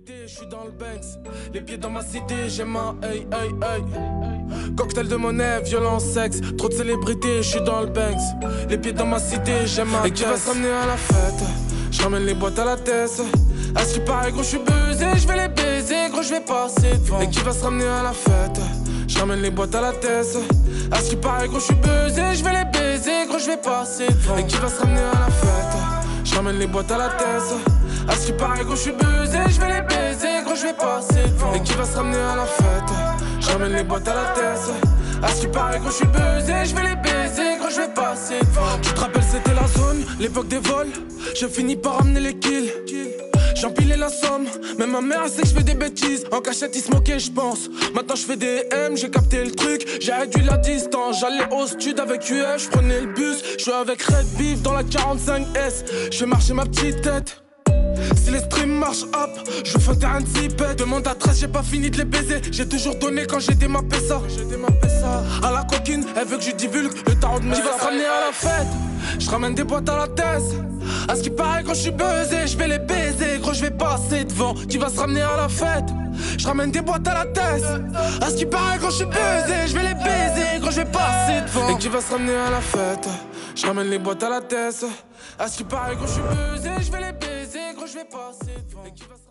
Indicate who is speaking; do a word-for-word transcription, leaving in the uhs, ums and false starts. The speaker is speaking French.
Speaker 1: célébrité, je suis dans le Banks. Les pieds dans ma cité, j'aime un hey hey hey. Cocktail de monnaie, violence, sexe. Trop de célébrité, je suis dans le Banks. Les pieds dans ma cité, j'aime un. Et qui va se ramener à la fête? Je ramène les boîtes à la tête. À ce qui paraît, gros, je suis buzzé, je vais les baiser, gros, je vais passer devant. Et qui va se ramener à la fête? Je ramène les boîtes à la tête. À ce qui paraît, gros, je suis buzzé, je vais les baiser, gros, je vais passer devant. Et qui va se ramener à la fête? Je ramène les boîtes à la tête. À ce qui paraît, gros, je suis buzzé, je vais les baiser, gros, je vais passer devant. Et qui va se ramener à la fête? Je ramène les boîtes à la tête. À ce qui paraît, gros, je suis buzzé, je vais les baiser, gros, je vais passer devant. Tu te rappelles, c'était la zone, l'époque des vols. Je finis par ramener les kills. J'empilais la somme, même ma mère elle sait que je fais des bêtises. En cachette ils se moquaient j'pense. Maintenant je fais des M, j'ai capté le truc. J'ai réduit la distance, j'allais au stud avec U F. J'prenais le bus, j'suis avec Red Beef dans la quarante-cinq S. J'fais marcher ma petite tête. Si les streams marchent up, je fais un terrain de zipette. Demande à treize, j'ai pas fini de les baiser. J'ai toujours donné quand j'ai démappé ça. J'ai démappé ça. À la coquine, elle veut que je divulgue le tarot de mes. Qui va se ramener à la fête? Je ramène des boîtes à la tête. À ce qui paraît, quand je suis buzzé, je vais les baiser, gros, je vais passer devant. Qui va se ramener à la fête? Je ramène des boîtes à la tête. À ce qui paraît, quand je suis buzzé, je vais les baiser, gros, je vais passer devant. Et qui va se ramener à la fête? Je ramène les boîtes à la tête. À ce qui paraît, quand je suis buzzé, je vais les baiser, gros, je vais passer devant.